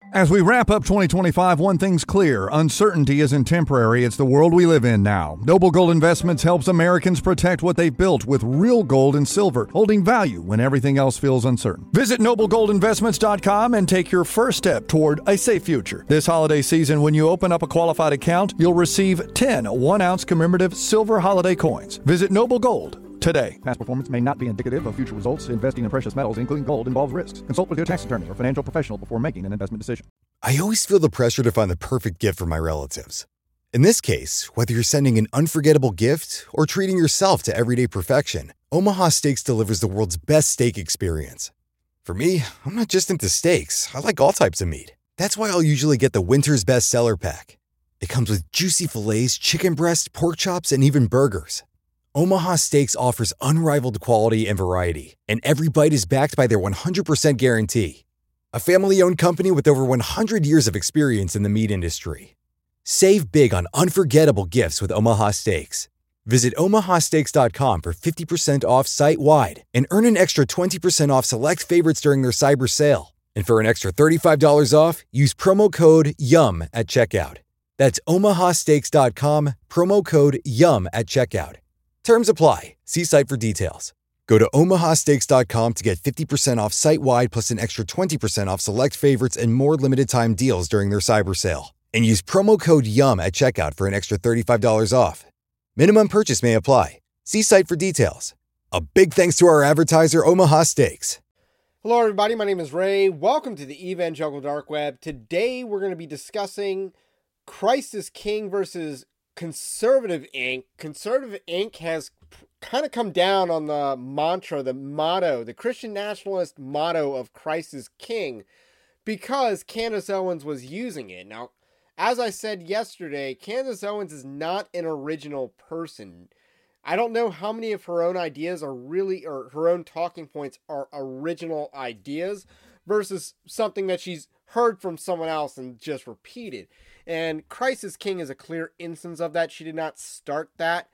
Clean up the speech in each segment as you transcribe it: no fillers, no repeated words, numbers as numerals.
As we wrap up 2025, one thing's clear. Uncertainty isn't temporary. It's the world we live in now. Noble Gold Investments helps Americans protect what they've built with real gold and silver, holding value when everything else feels uncertain. Visit noblegoldinvestments.com and take your first step toward a safe future. This holiday season, when you open up a qualified account, you'll receive 10 1-ounce commemorative silver holiday coins. Visit Noble Gold today. Past performance may not be indicative of future results. Investing in precious metals, including gold, involves risks. Consult with your tax attorney or financial professional before making an investment decision. I always feel the pressure to find the perfect gift for my relatives. In this case, whether you're sending an unforgettable gift or treating yourself to everyday perfection, Omaha Steaks delivers the world's best steak experience. For me, I'm not just into steaks. I like all types of meat. That's why I'll usually get the Winter's Best Seller Pack. It comes with juicy fillets, chicken breast, pork chops, and even burgers. Omaha Steaks offers unrivaled quality and variety, and every bite is backed by their 100% guarantee. A family-owned company with over 100 years of experience in the meat industry. Save big on unforgettable gifts with Omaha Steaks. Visit omahasteaks.com for 50% off site-wide and earn an extra 20% off select favorites during their cyber sale. And for an extra $35 off, use promo code YUM at checkout. That's omahasteaks.com, promo code YUM at checkout. Terms apply. See site for details. Go to omahasteaks.com to get 50% off site-wide plus an extra 20% off select favorites and more limited-time deals during their cyber sale. And use promo code YUM at checkout for an extra $35 off. Minimum purchase may apply. See site for details. A big thanks to our advertiser, Omaha Steaks. Hello, everybody. My name is Ray. Welcome to the Evangelical Dark Web. Today, we're going to be discussing Christ is King versus Conservative Inc. Conservative Inc. has kind of come down on the mantra, the motto, the Christian nationalist motto of Christ is King because Candace Owens was using it. Now, as I said yesterday, Candace Owens is not an original person. I don't know how many of her own ideas are really, or her own talking points are original ideas versus something that she's heard from someone else and just repeated. And Christ is King is a clear instance of that. She did not start that.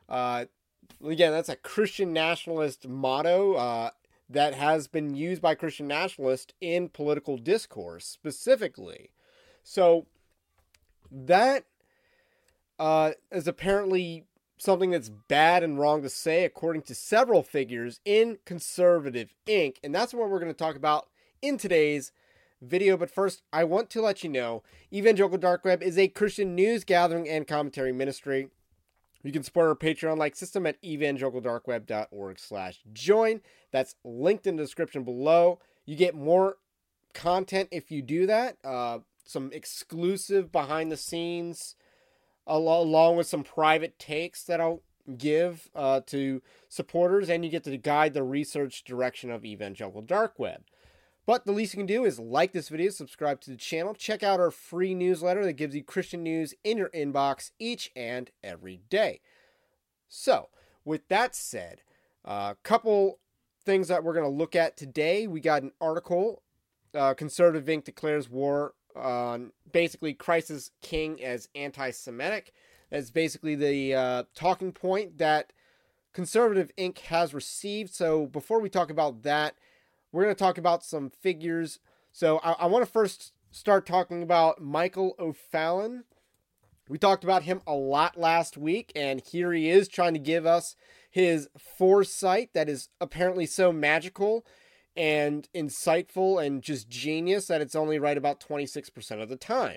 Again, that's a Christian nationalist motto that has been used by Christian nationalists in political discourse specifically. So that is apparently something that's bad and wrong to say according to several figures in Conservative Inc. And that's what we're going to talk about in today's video. But first, I want to let you know Evangelical Dark Web is a Christian news gathering and commentary ministry. You can support our Patreon-like system at evangelicaldarkweb.org/join. That's linked in the description below. You get more content if you do that. Some exclusive behind-the-scenes, along with some private takes that I'll give to supporters, and you get to guide the research direction of Evangelical Dark Web. But the least you can do is like this video, subscribe to the channel, check out our free newsletter that gives you Christian news in your inbox each and every day. So, with that said, a couple things that we're going to look at today. We got an article, Conservative Inc. declares war on basically Christ is King as anti-Semitic. That's basically the talking point that Conservative Inc. has received. So, before we talk about that, we're going to talk about some figures. So I want to first start talking about Michael O'Fallon. We talked about him a lot last week, and here he is trying to give us his foresight that is apparently so magical and insightful and just genius that it's only right about 26% of the time.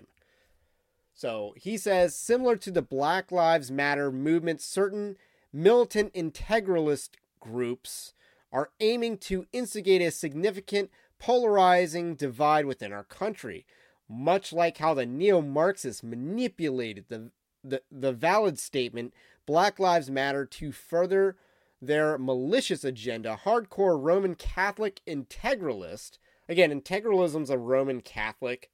So he says, similar to the Black Lives Matter movement, certain militant integralist groups are aiming to instigate a significant polarizing divide within our country, much like how the neo-Marxists manipulated the valid statement, Black Lives Matter, to further their malicious agenda. Hardcore Roman Catholic integralist, again, integralism's a Roman Catholic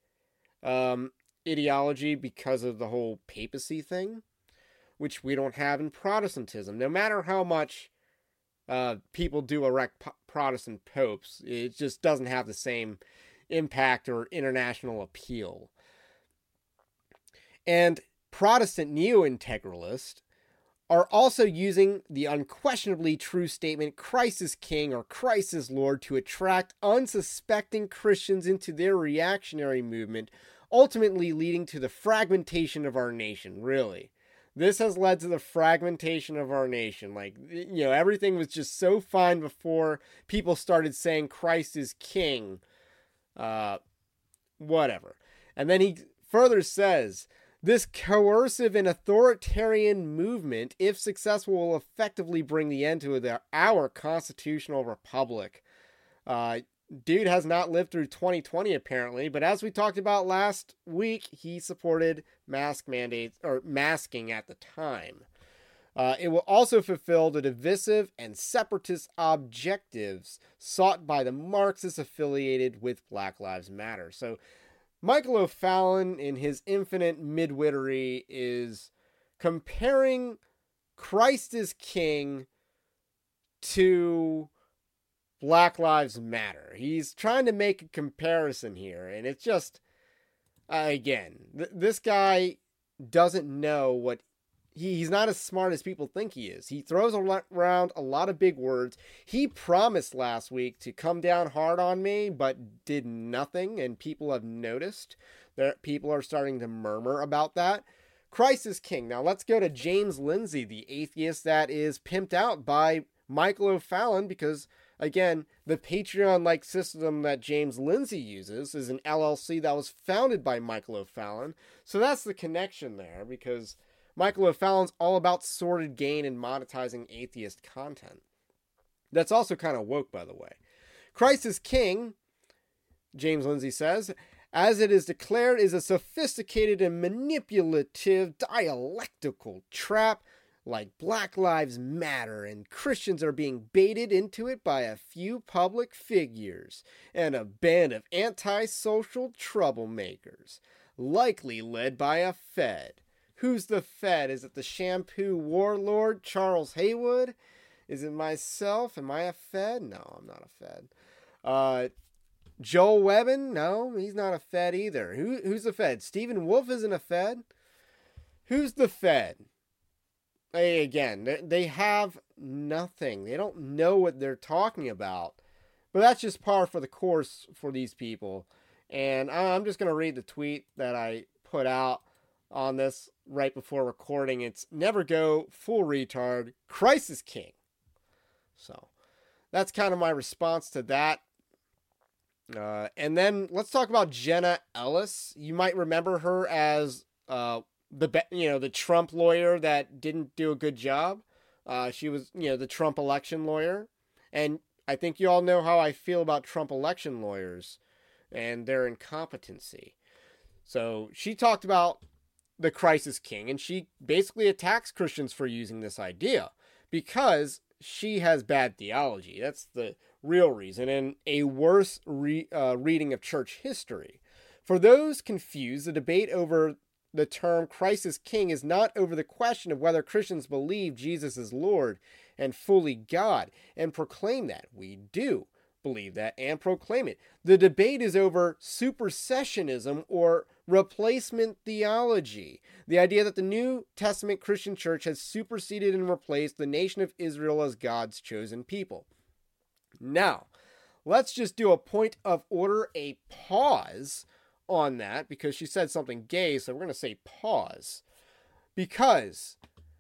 ideology because of the whole papacy thing, which we don't have in Protestantism. No matter how much people do erect Protestant popes, it just doesn't have the same impact or international appeal. And Protestant neo-integralists are also using the unquestionably true statement, Christ is King or Christ is Lord, to attract unsuspecting Christians into their reactionary movement, ultimately leading to the fragmentation of our nation, really. This has led to the fragmentation of our nation. Like, you know, everything was just so fine before people started saying Christ is King. Whatever. And then he further says, this coercive and authoritarian movement, if successful, will effectively bring the end to our constitutional republic. Dude has not lived through 2020 apparently, but as we talked about last week, he supported mask mandates or masking at the time. It will also fulfill the divisive and separatist objectives sought by the Marxists affiliated with Black Lives Matter. So Michael O'Fallon, in his infinite midwittery, is comparing Christ is King to Black Lives Matter. He's trying to make a comparison here, and it's just, again, this guy doesn't know what, he's not as smart as people think he is. He throws around a lot of big words. He promised last week to come down hard on me, but did nothing, and people have noticed that people are starting to murmur about that. Christ is King. Now let's go to James Lindsay, the atheist that is pimped out by Michael O'Fallon, because again, the Patreon-like system that James Lindsay uses is an LLC that was founded by Michael O'Fallon. So that's the connection there, because Michael O'Fallon's all about sordid gain and monetizing atheist content. That's also kind of woke, by the way. Christ is King, James Lindsay says, as it is declared, is a sophisticated and manipulative dialectical trap like Black Lives Matter, and Christians are being baited into it by a few public figures and a band of antisocial troublemakers, likely led by a Fed. Who's the Fed? Is it the shampoo warlord, Charles Haywood? Is it myself? Am I a Fed? No, I'm not a Fed. Joel Webbin? No, he's not a Fed either. Who's the Fed? Stephen Wolf isn't a Fed. Who's the Fed? Again, they have nothing. They don't know what they're talking about. But that's just par for the course for these people. And I'm just going to read the tweet that I put out on this right before recording. It's never go full retard. Christ is King. So that's kind of my response to that. And then let's talk about Jenna Ellis. You might remember her as the Trump lawyer that didn't do a good job. She was, the Trump election lawyer. And I think you all know how I feel about Trump election lawyers and their incompetency. So she talked about the Christ is King, and she basically attacks Christians for using this idea because she has bad theology. That's the real reason, and a worse reading of church history. For those confused, the debate over the term Christ is King is not over the question of whether Christians believe Jesus is Lord and fully God and proclaim that. We do believe that and proclaim it. The debate is over supersessionism or replacement theology. The idea that the New Testament Christian church has superseded and replaced the nation of Israel as God's chosen people. Now, let's just do a point of order, a pause on that, because she said something gay, so we're going to say pause. Because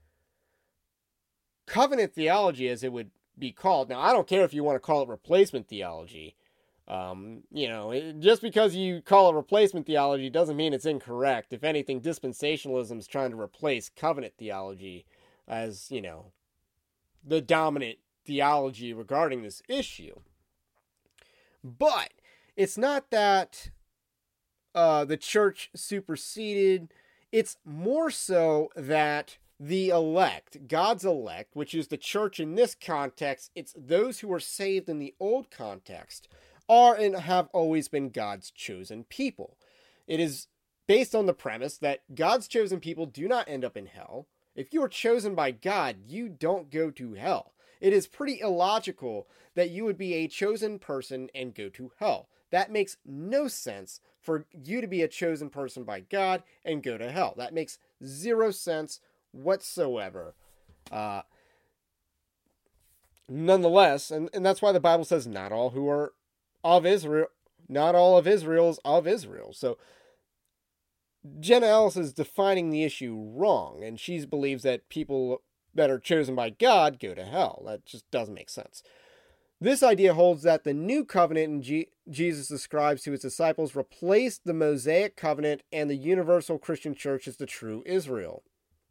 covenant theology, as it would be called, now I don't care if you want to call it replacement theology. Just because you call it replacement theology doesn't mean it's incorrect. If anything, dispensationalism is trying to replace covenant theology as, the dominant theology regarding this issue. But it's not that the church superseded. It's more so that the elect, God's elect, which is the church in this context, it's those who were saved in the old context, are and have always been God's chosen people. It is based on the premise that God's chosen people do not end up in hell. If you are chosen by God, you don't go to hell. It is pretty illogical that you would be a chosen person and go to hell. That makes no sense for you to be a chosen person by God and go to hell. That makes zero sense whatsoever. Nonetheless, and that's why the Bible says not all who are of Israel, not all of Israel is of Israel. So Jenna Ellis is defining the issue wrong, and she believes that people that are chosen by God go to hell. That just doesn't make sense. This idea holds that the new covenant Jesus describes to his disciples replaced the Mosaic covenant, and the universal Christian church is the true Israel.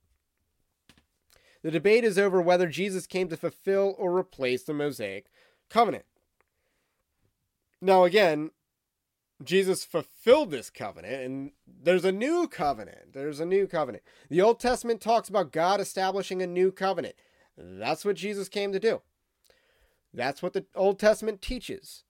The debate is over whether Jesus came to fulfill or replace the Mosaic covenant. Now again, Jesus fulfilled this covenant, and there's a new covenant. The Old Testament talks about God establishing a new covenant. That's what Jesus came to do. That's what the Old Testament teaches.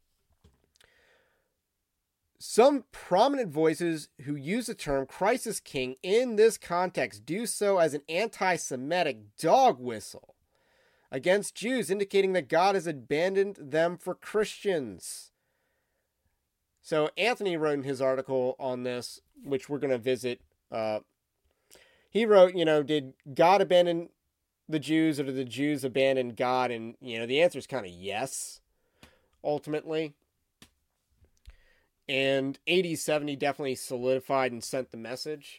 Some prominent voices who use the term Christ is King in this context do so as an anti-Semitic dog whistle against Jews, indicating that God has abandoned them for Christians. So Anthony wrote in his article on this, which we're going to visit. He wrote, did God abandon the Jews, or did the Jews abandon God? And, the answer is kind of yes, ultimately. And AD 70 definitely solidified and sent the message.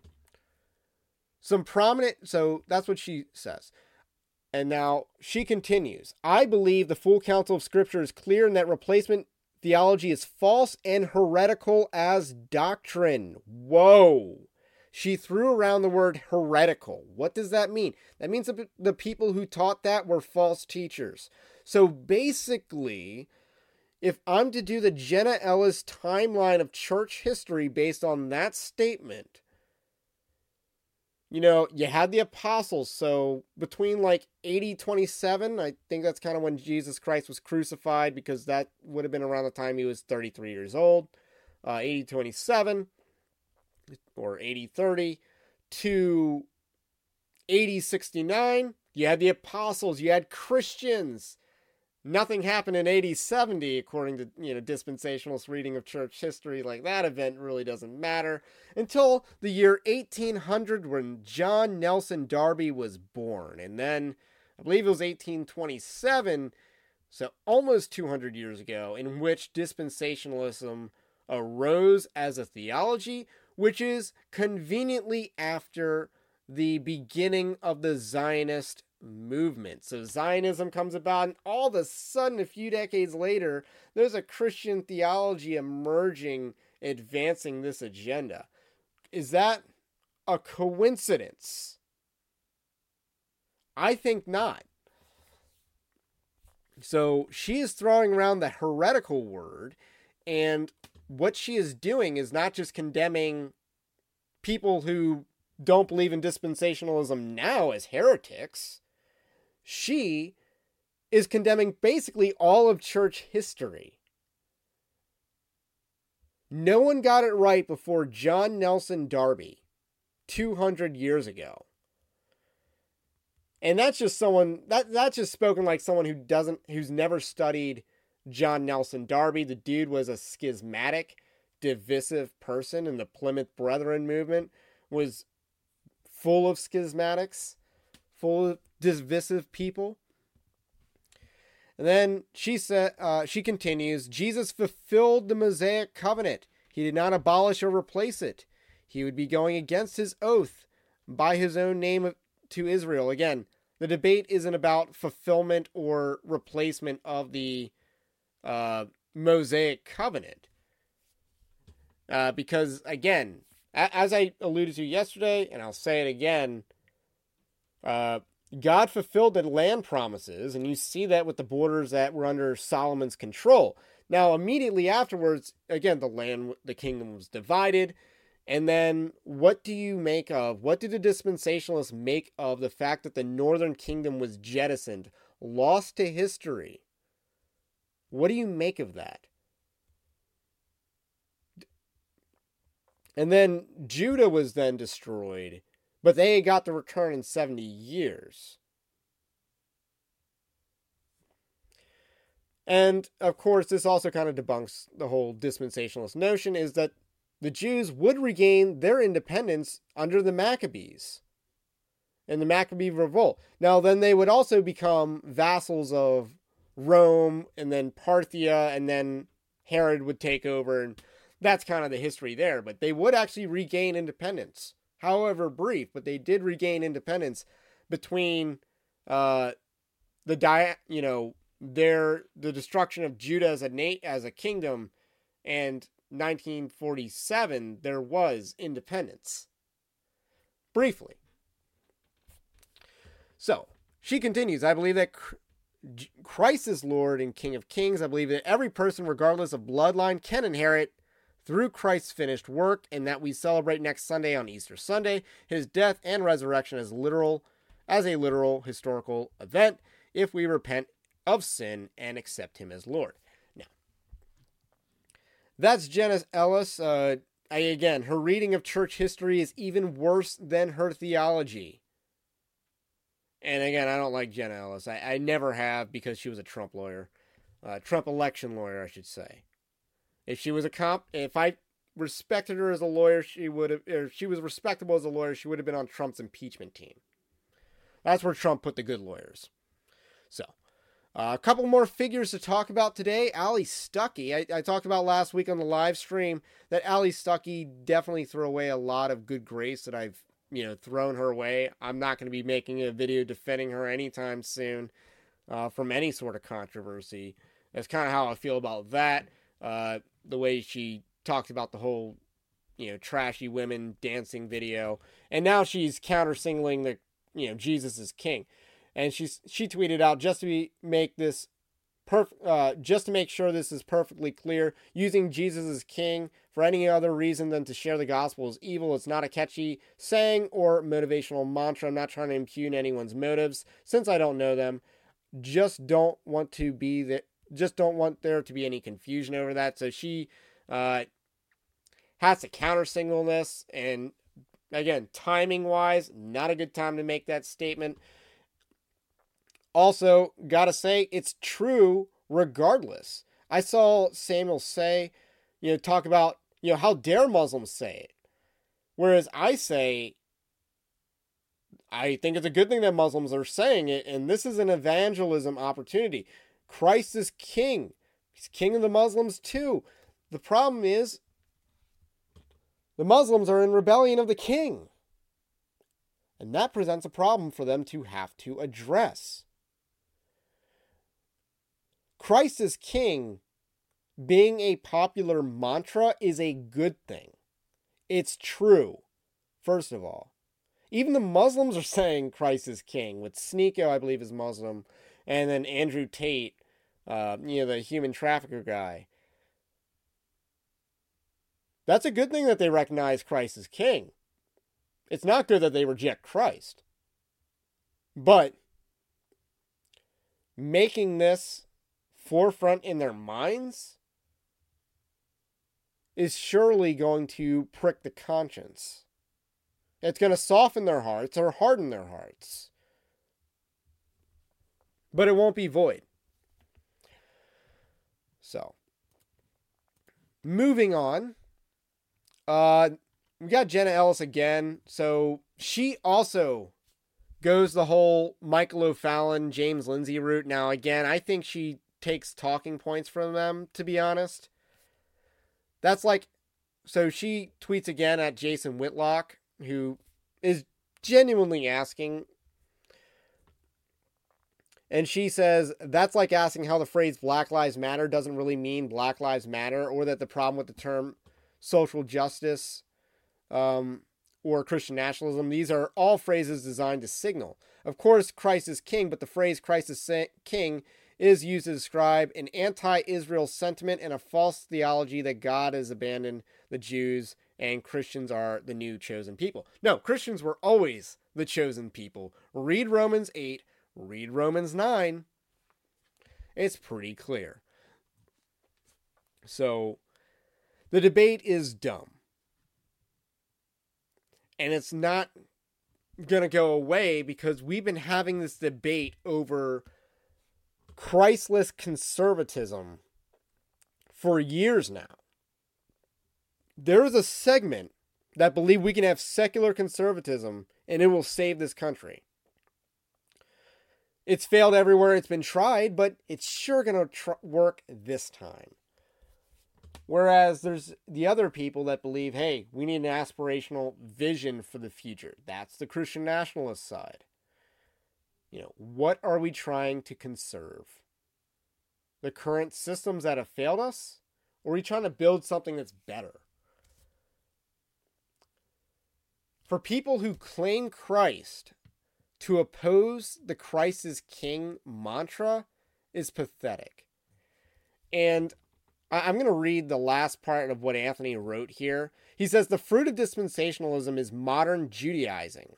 So that's what she says. And now she continues. I believe the full counsel of Scripture is clear, and that replacement theology is false and heretical as doctrine. Whoa. She threw around the word heretical. What does that mean? That means that the people who taught that were false teachers. So basically, if I'm to do the Jenna Ellis timeline of church history based on that statement, you had the apostles. So between AD 27, I think that's kind of when Jesus Christ was crucified, because that would have been around the time he was 33 years old. AD 27 or AD 30 to AD 69, you had the apostles, you had Christians. Nothing happened in AD 70, according to, dispensationalist reading of church history. That event really doesn't matter until the year 1800, when John Nelson Darby was born. And then, I believe it was 1827, so almost 200 years ago, in which dispensationalism arose as a theology, which is conveniently after the beginning of the Zionist movement. So Zionism comes about, and all of a sudden, a few decades later, there's a Christian theology emerging, advancing this agenda. Is that a coincidence? I think not. So she is throwing around the heretical word, and what she is doing is not just condemning people who don't believe in dispensationalism now as heretics. She is condemning basically all of church history. No one got it right before John Nelson Darby 200 years ago. And that's just someone that's just spoken like someone who's never studied John Nelson Darby. The dude was a schismatic, divisive person, and the Plymouth Brethren movement was full of schismatics, full of divisive people. And then she continues, Jesus fulfilled the Mosaic covenant. He did not abolish or replace it. He would be going against his oath by his own name to Israel. Again, the debate isn't about fulfillment or replacement of the Mosaic covenant. Because, again, as I alluded to yesterday, and I'll say it again, God fulfilled the land promises, and you see that with the borders that were under Solomon's control. Now, immediately afterwards, again, the kingdom was divided. And then what do you make of, what do the dispensationalists make of the fact that the northern kingdom was jettisoned, lost to history? What do you make of that? And then Judah was then destroyed, but they got the return in 70 years. And, of course, this also kind of debunks the whole dispensationalist notion, is that the Jews would regain their independence under the Maccabees. in the Maccabee revolt. Now, then they would also become vassals of Rome and then Parthia, and then Herod would take over, and that's kind of the history there. But they would actually regain independence, however brief, but they did regain independence between the destruction of Judah as a kingdom, and 1947 there was independence. Briefly. So, she continues, I believe that Christ is Lord and King of Kings. I believe that every person, regardless of bloodline, can inherit through Christ's finished work, and that we celebrate next Sunday on Easter Sunday his death and resurrection as a literal historical event if we repent of sin and accept him as Lord. Now, that's Jenna Ellis. Again, her reading of church history is even worse than her theology. And again, I don't like Jenna Ellis. I never have, because she was a Trump lawyer. Trump election lawyer, I should say. If I respected her as a lawyer, she was respectable as a lawyer, she would have been on Trump's impeachment team. That's where Trump put the good lawyers. So, a couple more figures to talk about today. Allie Stuckey. I talked about last week on the live stream that Allie Stuckey definitely threw away a lot of good grace that I've thrown her way. I'm not going to be making a video defending her anytime soon from any sort of controversy. That's kind of how I feel about that. The way she talked about the whole, trashy women dancing video. And now she's counter-singling the, Jesus is king. And she tweeted out, just to make sure this is perfectly clear, using Jesus as king for any other reason than to share the gospel is evil. It's not a catchy saying or motivational mantra. I'm not trying to impugn anyone's motives since I don't know them. Just don't want there to be any confusion over that. So she has to counter-signal this. And again, timing-wise, not a good time to make that statement. Also, gotta say, it's true regardless. I saw Samuel say, talk about, how dare Muslims say it. Whereas I say, I think it's a good thing that Muslims are saying it, and this is an evangelism opportunity. Christ is king. He's king of the Muslims too. The problem is, the Muslims are in rebellion of the king. And that presents a problem for them to have to address. Christ is king being a popular mantra is a good thing. It's true, first of all. Even the Muslims are saying Christ is king, with Sneeko, I believe, is Muslim, and then Andrew Tate, the human trafficker guy. That's a good thing that they recognize Christ as king. It's not good that they reject Christ. But making this forefront in their minds is surely going to prick the conscience. It's going to soften their hearts or harden their hearts. But it won't be void. So, moving on. We got Jenna Ellis again. So, she also goes the whole Michael O'Fallon, James Lindsay route. Now, again, I think she takes talking points from them, to be honest. That's like, so she tweets again at Jason Whitlock, who is genuinely asking. And she says, that's like asking how the phrase Black Lives Matter doesn't really mean Black Lives Matter, or that the problem with the term social justice or Christian nationalism, these are all phrases designed to signal. Of course, Christ is king, but the phrase Christ is king is used to describe an anti-Israel sentiment and a false theology that God has abandoned the Jews and Christians are the new chosen people. No, Christians were always the chosen people. Read Romans 8, read Romans 9. It's pretty clear. So, the debate is dumb. And it's not going to go away because we've been having this debate over Christless conservatism for years now. There is a segment that believe we can have secular conservatism and it will save this country. It's failed everywhere it's been tried, but it's sure going to work this time. Whereas there's the other people that believe, hey, we need an aspirational vision for the future. That's the Christian nationalist side. What are we trying to conserve? The current systems that have failed us? Or are we trying to build something that's better? For people who claim Christ, to oppose the Christ is King mantra is pathetic. And I'm going to read the last part of what Anthony wrote here. He says, the fruit of dispensationalism is modern Judaizing.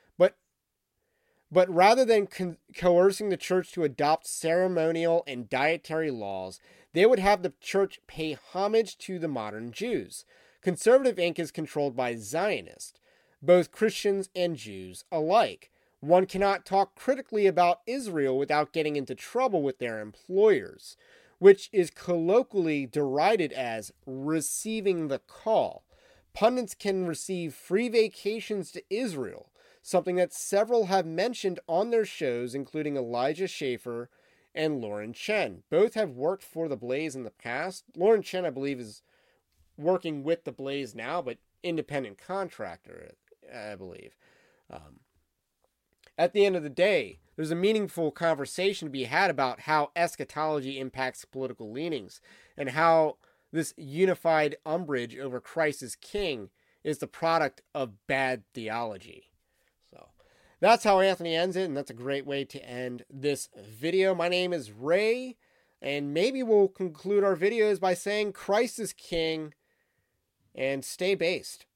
But rather than coercing the church to adopt ceremonial and dietary laws, they would have the church pay homage to the modern Jews. Conservative Inc. is controlled by Zionists, both Christians and Jews alike. One cannot talk critically about Israel without getting into trouble with their employers, which is colloquially derided as receiving the call. Pundits can receive free vacations to Israel, something that several have mentioned on their shows, including Elijah Schaffer and Lauren Chen. Both have worked for The Blaze in the past. Lauren Chen, I believe, is working with The Blaze now, but independent contractor, I believe. At the end of the day, there's a meaningful conversation to be had about how eschatology impacts political leanings and how this unified umbrage over Christ as King is the product of bad theology. So that's how Anthony ends it, and that's a great way to end this video. My name is Ray, and maybe we'll conclude our videos by saying Christ is King, and stay based.